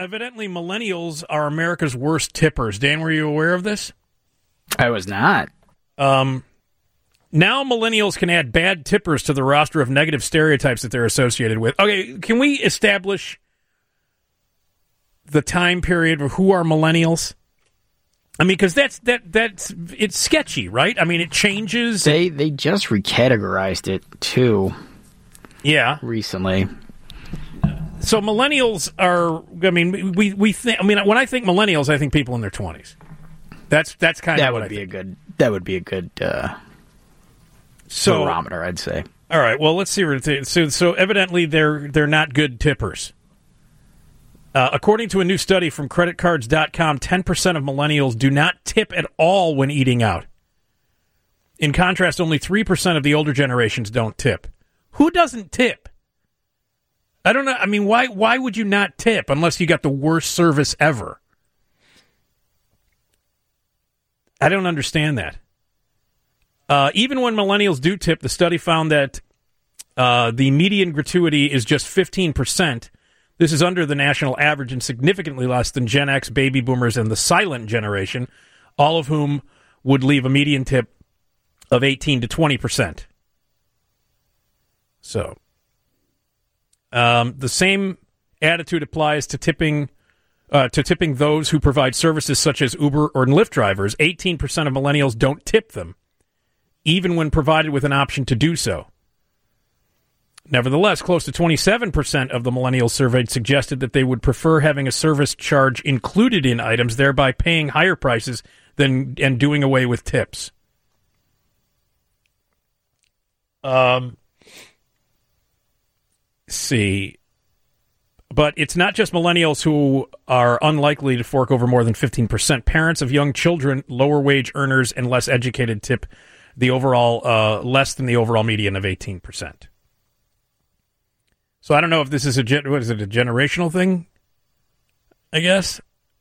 evidently millennials are America's worst tippers. Dan, were you aware of this? I was not. Now millennials can add bad tippers to the roster of negative stereotypes that they're associated with. Okay, can we establish the time period of who are millennials? I mean, because that's it's sketchy, right? I mean, it changes. They just recategorized it too. Yeah, recently. So millennials are. I mean, we think. I mean, when I think millennials, I think people in their 20s. That's kind of what I think. That would be a good. Barometer, I'd say. All right. Well, let's see. So evidently, they're not good tippers. According to a new study from creditcards.com, 10% of millennials do not tip at all when eating out. In contrast, only 3% of the older generations don't tip. Who doesn't tip? I don't know. I mean, why would you not tip unless you got the worst service ever? I don't understand that. Even when millennials do tip, the study found that the median gratuity is just 15%. This is under the national average and significantly less than Gen X, baby boomers, and the silent generation, all of whom would leave a median tip of 18 to 20%. So, the same attitude applies to tipping those who provide services such as Uber or Lyft drivers. 18% of millennials don't tip them, even when provided with an option to do so. Nevertheless, close to 27% of the millennials surveyed suggested that they would prefer having a service charge included in items, thereby paying higher prices and doing away with tips. See. But it's not just millennials who are unlikely to fork over more than 15%. Parents of young children, lower wage earners, and less educated tip the overall less than the overall median of 18%. So I don't know if this is a generational thing, I guess.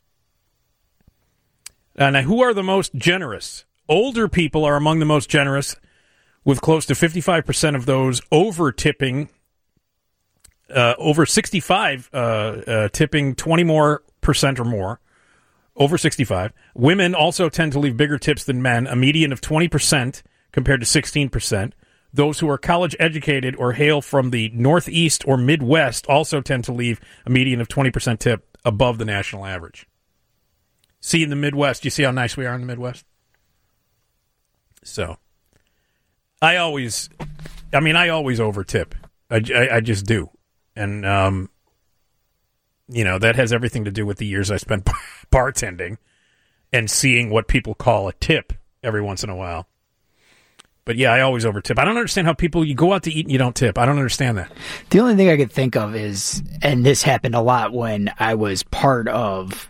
And who are the most generous? Older people are among the most generous, with close to 55% of those over tipping, over 65 tipping 20% more or more, over 65. Women also tend to leave bigger tips than men, a median of 20% compared to 16%. Those who are college educated or hail from the Northeast or Midwest also tend to leave a median of 20% tip above the national average. See, in the Midwest, you see how nice we are in the Midwest? So, I always over tip. I just do. And, that has everything to do with the years I spent bartending and seeing what people call a tip every once in a while. But yeah, I always over tip. I don't understand how you go out to eat and you don't tip. I don't understand that. The only thing I could think of is, and this happened a lot when I was part of,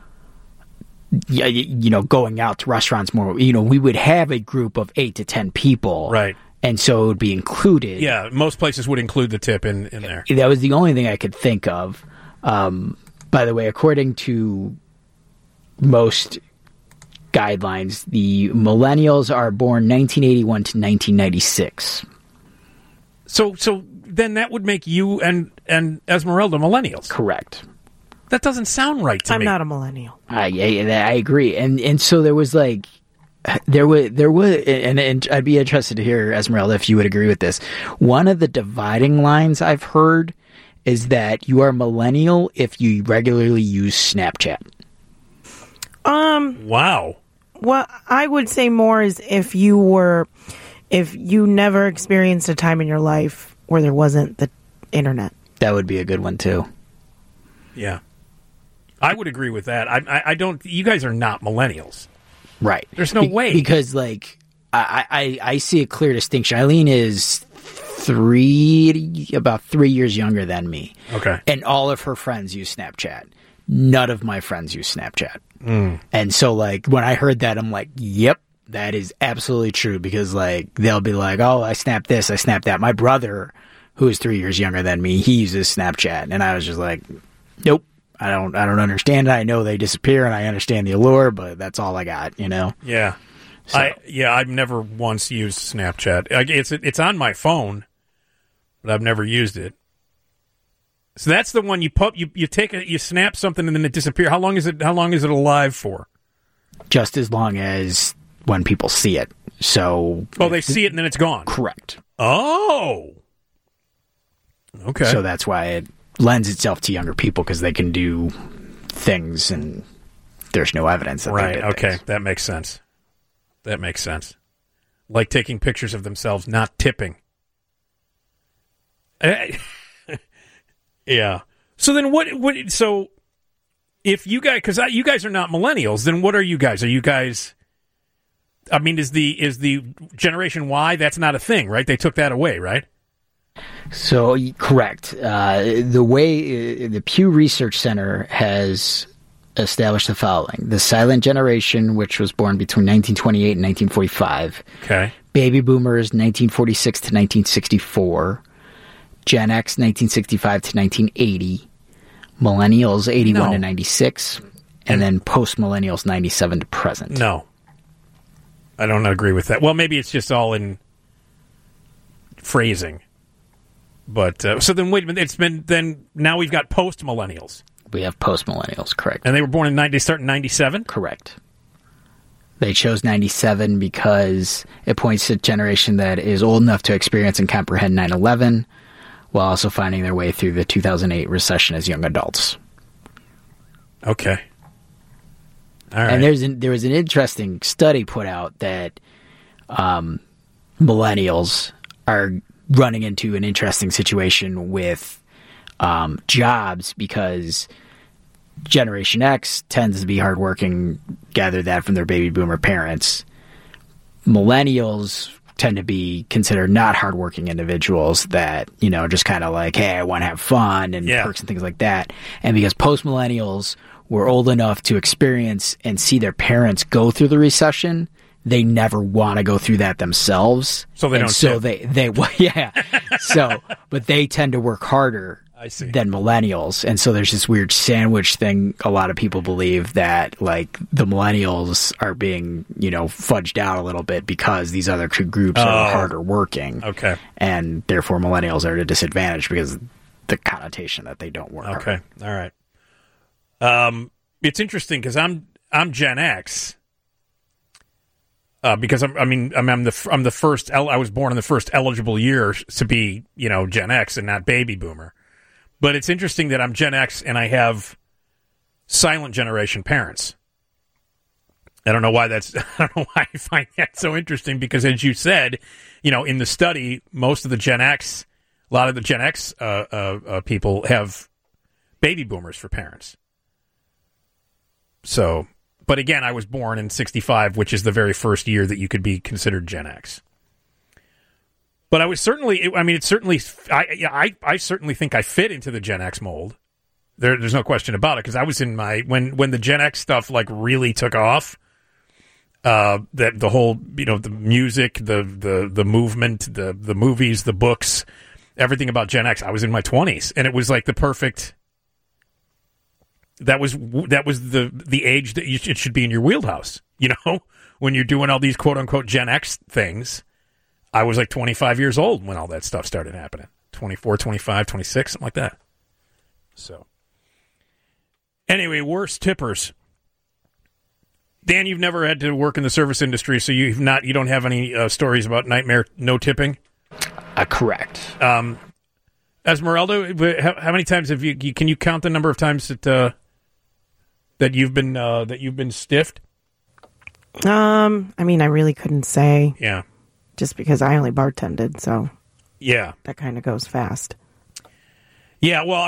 going out to restaurants more. We would have a group of 8 to 10 people. Right. And so it would be included. Yeah, most places would include the tip in there. That was the only thing I could think of. By the way, according to most guidelines, the millennials are born 1981 to 1996. So then that would make you and Esmeralda millennials. Correct. That doesn't sound right to me. I'm not a millennial. I agree. And so there was there was, and I'd be interested to hear, Esmeralda, if you would agree with this. One of the dividing lines I've heard is that you are millennial if you regularly use Snapchat. Wow. Well, I would say more is if you never experienced a time in your life where there wasn't the internet. That would be a good one too. Yeah. I would agree with that. I don't, you guys are not millennials. Right. There's no way. Because I see a clear distinction. Eileen is about 3 years younger than me. Okay. And all of her friends use Snapchat. None of my friends use Snapchat. And so when I heard that, I'm like, yep, that is absolutely true, because they'll be like, oh, I snapped this, I snapped that. My brother, who is 3 years younger than me, he uses Snapchat. And I was just like, nope, I don't understand it. I know they disappear and I understand the allure, but that's all I got, Yeah. So. I've never once used Snapchat. It's on my phone, but I've never used it. So that's the one you snap something and then it disappears. How long is it alive for? Just as long as when people see it. So they see it and then it's gone. Correct. Oh. Okay. So that's why it lends itself to younger people, because they can do things and there's no evidence that they did okay. things. That makes sense. Like taking pictures of themselves not tipping. Yeah. So then what so if you guys, because you guys are not millennials, then what are you guys? Are you guys, I mean, is the Generation Y, that's not a thing, right? They took that away, right? So, correct. The way the Pew Research Center has established the following: the silent generation, which was born between 1928 and 1945. Okay. Baby boomers, 1946 to 1964. Gen X, 1965 to 1980. Millennials, 81 to 96. And then post-millennials, 97 to present. No. I don't agree with that. Well, maybe it's just all in phrasing. But, so then wait a minute, now we've got post-millennials. We have post-millennials, correct. And they were born they start in 97? Correct. They chose 97 because it points to a generation that is old enough to experience and comprehend 9/11, while also finding their way through the 2008 recession as young adults. Okay. All right. And there was an interesting study put out that millennials are running into an interesting situation with jobs, because Generation X tends to be hardworking, gathered that from their baby boomer parents. Millennials tend to be considered not hardworking individuals that, just kind of like, hey, I want to have fun and perks and things like that. And because post-millennials were old enough to experience and see their parents go through the recession, they never want to go through that themselves. So they don't. So but they tend to work harder than millennials. And so there's this weird sandwich thing. A lot of people believe that like the millennials are being, fudged out a little bit because these other two groups are harder working. Okay. And therefore millennials are at a disadvantage because of the connotation that they don't work hard. Okay. All right. It's interesting because I'm Gen X. Because I'm the first. I was born in the first eligible year to be, Gen X and not baby boomer. But it's interesting that I'm Gen X and I have silent generation parents. I don't know why I find that so interesting, because as you said, in the study, most of the Gen X, a lot of the Gen X people have baby boomers for parents. So. But again, I was born in 65, which is the very first year that you could be considered Gen X. But I was certainly, I certainly think I fit into the Gen X mold. There's no question about it, because I was in when the Gen X stuff like really took off, that the whole, the music, the movement, the movies, the books, everything about Gen X, I was in my 20s, and it was like the perfect. That was the age that it should be in your wheelhouse. When you're doing all these quote unquote Gen X things. I was like 25 years old when all that stuff started happening. 24, 25, 26, something like that. So, anyway, worst tippers. Dan, you've never had to work in the service industry, so you don't have any stories about nightmare no tipping? Correct. Esmeralda, how many times have you? Can you count the number of times that you've been stiffed? I really couldn't say. Yeah. Just because I only bartended, so yeah, that kind of goes fast. Yeah, well,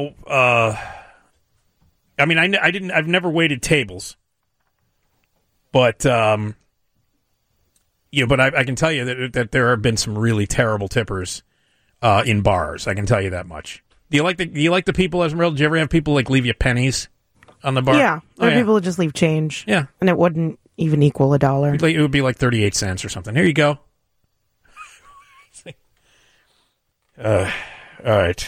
I've never waited tables, but but I can tell you that there have been some really terrible tippers in bars. I can tell you that much. Do you like the people, Esmeralda? Did you ever have people like leave you pennies on the bar? Yeah, or people would just leave change. Yeah, and it wouldn't even equal $1. It would be like 38 cents or something. Here you go. All right.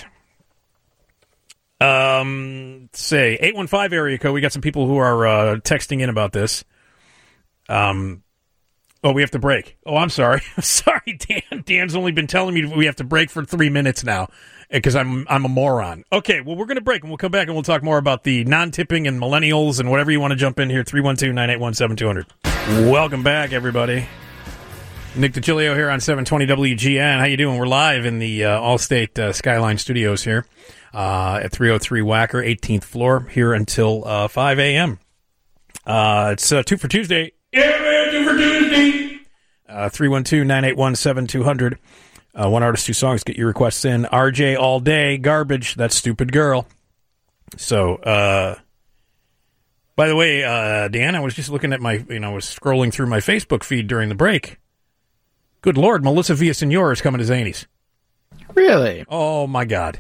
Say 815 area code. We got some people who are texting in about this. Oh, we have to break. Oh, I'm sorry. Sorry, Dan. Dan's only been telling me we have to break for 3 minutes now because I'm a moron. Okay, well, we're going to break, and we'll come back, and we'll talk more about the non-tipping and millennials and whatever you want to jump in here, 312-981-7200. Welcome back, everybody. Nick DiGilio here on 720 WGN. How you doing? We're live in the Allstate Skyline Studios here at 303 Wacker, 18th floor, here until 5 a.m. It's 2 for Tuesday. Yeah, man, 2 for Tuesday. 312-981-7200. One artist, 2 songs. Get your requests in. RJ All Day, Garbage, That Stupid Girl. So, by the way, Dan, I was just looking at I was scrolling through my Facebook feed during the break. Good Lord, Melissa Villaseñor is coming to Zanies. Really? Oh, my God.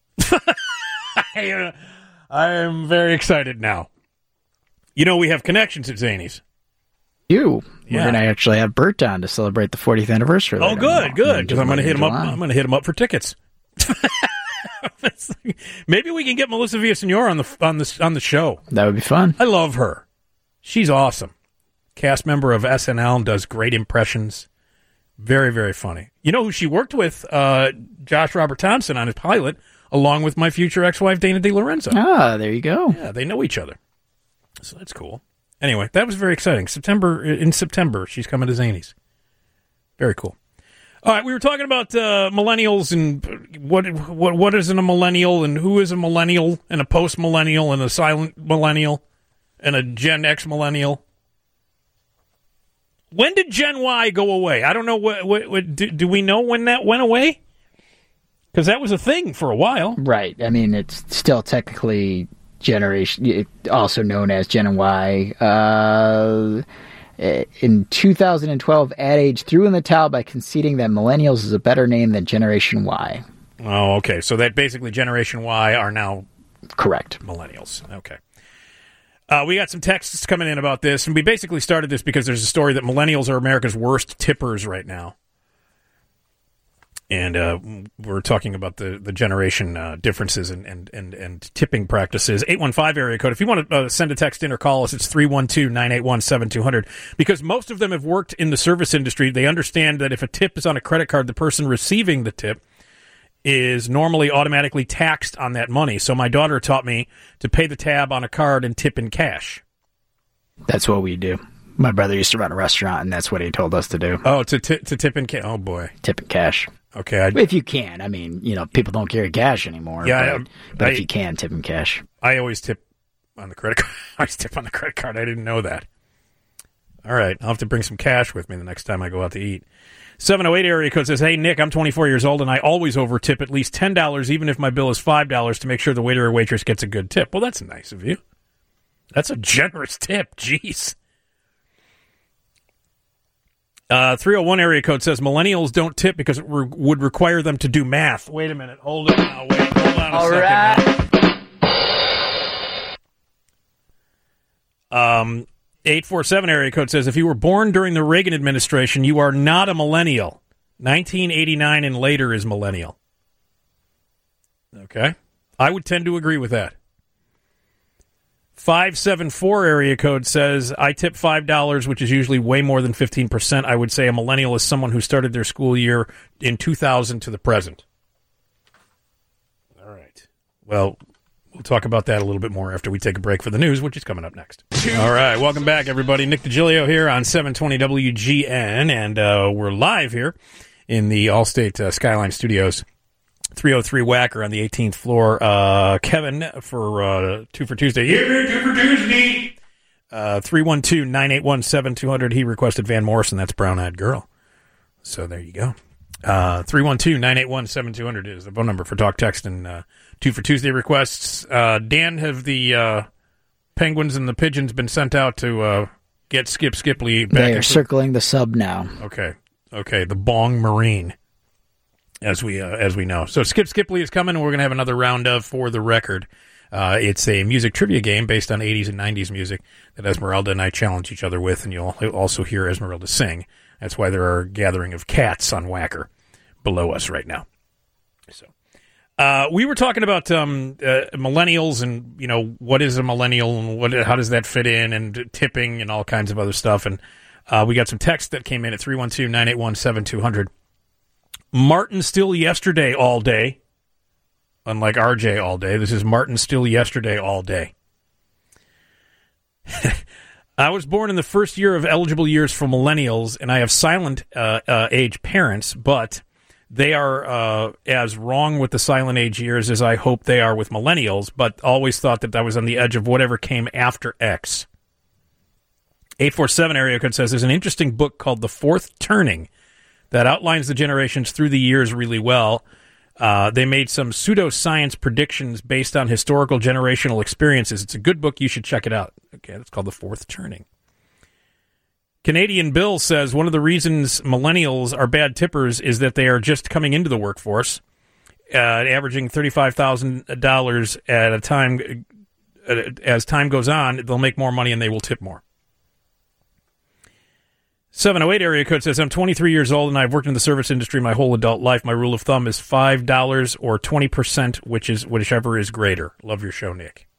I am very excited now. You know, we have connections at Zanies. We're Yeah. going to actually have Bert on to celebrate the 40th anniversary. Oh, good. Because I'm going to hit him up. I'm going to hit him up for tickets. Maybe we can get Melissa Villaseñor on the show. That would be fun. I love her. She's awesome. Cast member of SNL and does great impressions. Very, very funny. You know who she worked with? Josh Robert Thompson on his pilot, along with my future ex-wife Dana DeLorenzo. Ah, there you go. Yeah, they know each other. So that's cool. Anyway, that was very exciting. In September, she's coming to Zanies. Very cool. All right, we were talking about millennials and what isn't a millennial and who is a millennial and a post-millennial and a silent millennial and a Gen X millennial. When did Gen Y go away? I don't know. Do we know when that went away? Because that was a thing for a while. Right. I mean, it's still technically generation, also known as Gen Y. In 2012, Ad Age threw in the towel by conceding that millennials is a better name than Generation Y. Oh, okay. So that basically Generation Y are now correct. Millennials. Okay. We got some texts coming in about this, and we basically started this because there's a story that millennials are America's worst tippers right now. And we're talking about the generation differences and tipping practices. 815 area code. If you want to send a text in or call us, it's 312-981-7200. Because most of them have worked in the service industry. They understand that if a tip is on a credit card, the person receiving the tip is normally automatically taxed on that money. So my daughter taught me to pay the tab on a card and tip in cash. That's what we do. My brother used to run a restaurant, and that's what he told us to do. Oh, to tip in cash. Oh, boy. Tip in cash. Okay. If you can. I mean, people don't carry cash anymore. Yeah, but if you can, tip in cash. I always tip on the credit card. I always tip on the credit card. I didn't know that. All right. I'll have to bring some cash with me the next time I go out to eat. 708 area code says, hey, Nick, I'm 24 years old, and I always over-tip at least $10, even if my bill is $5, to make sure the waiter or waitress gets a good tip. Well, that's nice of you. That's a generous tip. Jeez. 301 area code says, millennials don't tip because it would require them to do math. Wait a minute. Hold on now. Hold on a All second. Right. 847 area code says, if you were born during the Reagan administration, you are not a millennial. 1989 and later is millennial. Okay. I would tend to agree with that. 574 area code says, I tip $5, which is usually way more than 15%. I would say a millennial is someone who started their school year in 2000 to the present. All right. Well, we'll talk about that a little bit more after we take a break for the news, which is coming up next. All right. Welcome back, everybody. Nick DiGilio here on 720 WGN, and we're live here in the Allstate Skyline Studios. 303 Wacker on the 18th floor. Kevin for 2 for Tuesday. Yeah, 2 for Tuesday. 312-981-7200. He requested Van Morrison. That's Brown Eyed Girl. So there you go. 312-981-7200 is the phone number for talk, text, and 2 for Tuesday requests. Dan, have the Penguins and the Pigeons been sent out to get Skip Skipley back? They are circling the sub now. Okay. The Bong Marine. As we know. So Skip Skipley is coming, and we're going to have another round of For the Record. It's a music trivia game based on 80s and 90s music that Esmeralda and I challenge each other with, and you'll also hear Esmeralda sing. That's why there are a gathering of cats on Wacker below us right now. So we were talking about millennials and, what is a millennial and how does that fit in, and tipping and all kinds of other stuff. And We got some text that came in at 312-981-7200. Martin still yesterday all day. Unlike RJ all day, this is Martin still yesterday all day. I was born in the first year of eligible years for millennials, and I have silent age parents, but they are as wrong with the silent age years as I hope they are with millennials, but always thought that I was on the edge of whatever came after X. 847 area code says there's an interesting book called The Fourth Turning that outlines the generations through the years really well. They made some pseudoscience predictions based on historical generational experiences. It's a good book. You should check it out. Okay, it's called The Fourth Turning. Canadian Bill says one of the reasons millennials are bad tippers is that they are just coming into the workforce, averaging $35,000 at a time. As time goes on, they'll make more money and they will tip more. 708 area code says, I'm 23 years old and I've worked in the service industry my whole adult life. My rule of thumb is $5 or 20%, whichever is greater. Love your show, Nick.